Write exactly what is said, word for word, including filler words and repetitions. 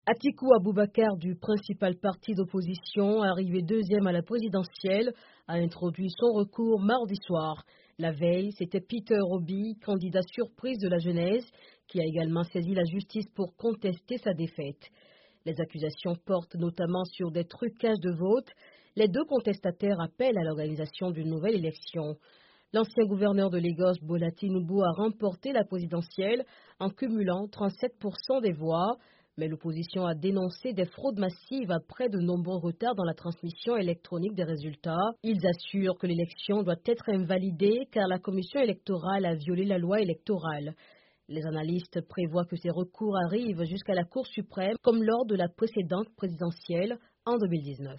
Atikou Abubakar du principal parti d'opposition, arrivé deuxième à la présidentielle, a introduit son recours mardi soir. La veille, c'était Peter Obi, candidat surprise de la jeunesse, qui a également saisi la justice pour contester sa défaite. Les accusations portent notamment sur des trucages de vote. Les deux contestataires appellent à l'organisation d'une nouvelle élection. L'ancien gouverneur de Lagos, Bola Tinubu, a remporté la présidentielle en cumulant trente-sept pour cent des voix, mais l'opposition a dénoncé des fraudes massives après de nombreux retards dans la transmission électronique des résultats. Ils assurent que l'élection doit être invalidée car la commission électorale a violé la loi électorale. Les analystes prévoient que ces recours arrivent jusqu'à la Cour suprême comme lors de la précédente présidentielle en deux mille dix-neuf.